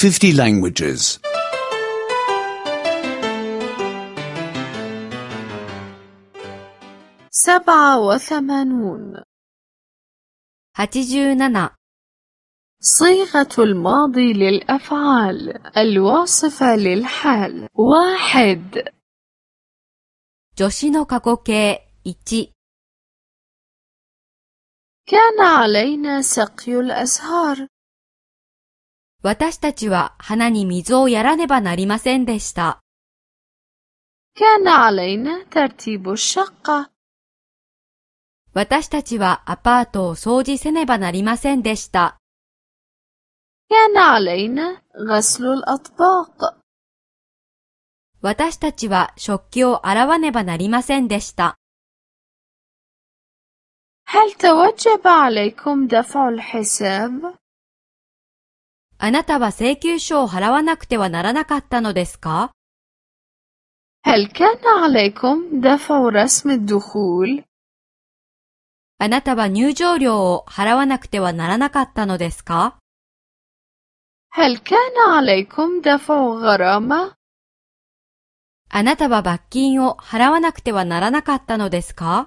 50 languages. 87 87 صيغة الماضي للأفعال الواصفة للحال 1 助詞の過去形1 كان علينا سقي الأزهار 私たちは花に水をやらねばなりませんでした。 كان علينا ترتيب الشقة 私たちはアパートを掃除せねばなりませんでした。 كان علينا غسل الأطباق 私たちは食器を洗わねばなりませんでした。 هل توجب عليكم دفع الحساب؟ あなたは請求書を払わなくてはならなかったのですか？ هل كان عليكم دفع رسم الدخول؟ あなたは入場料を払わなくてはならなかったのですか？ هل كان عليكم دفع غرامة؟ あなたは罰金を払わなくてはならなかったのですか？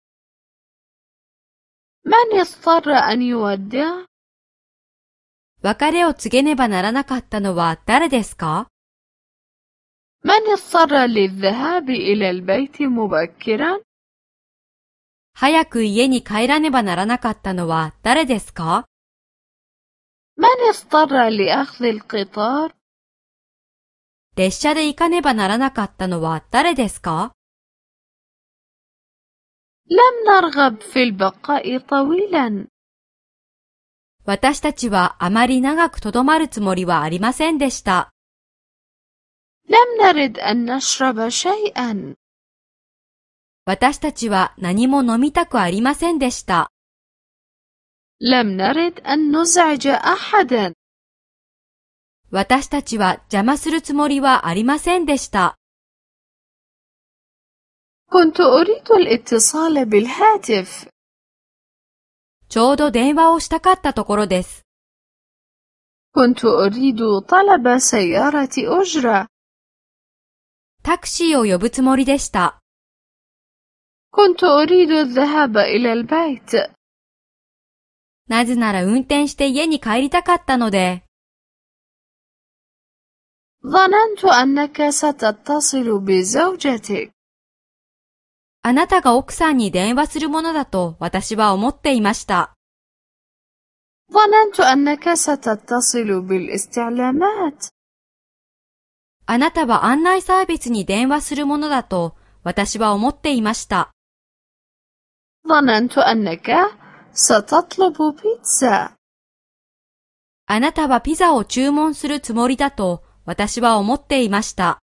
من اضطر أن يودع؟ 別れを告げねばならなかったのは誰ですか？ من اضطر للذهاب إلى البيت مبكرا؟ 早く家に帰らねばならなかったのは誰ですか？ من اضطر لأخذ القطار؟ 列車で行かねばならなかったのは誰ですか？ لم نرغب في البقاء طويلا. 私たちはあまり長くとどまるつもりはありませんでした。 لم نرد أن نشرب شيئا. 私たちは何も飲みたくありませんでした。 لم نرد أن نزعج أحدا. 私たちは邪魔するつもりはありませんでした。 كنت أريد الاتصال بالهاتف. ちょうど電話をしたかったところです。 كنت أريد طلب سيارة أجرة. タクシーを呼ぶつもりでした。 كنت أريد الذهاب إلى البيت. なぜなら運転して家に帰りたかったので。 ظننت أنك ستتصل بزوجتك. あなたが奥さんに電話するものだと私は思っていました。 ظننت أنك ستتصل بالاستعلامات. あなたは案内サービスに電話するものだと私は思っていました。 ظننت أنك ستطلب بيتزا. あなたはピザを注文するつもりだと私は思っていました。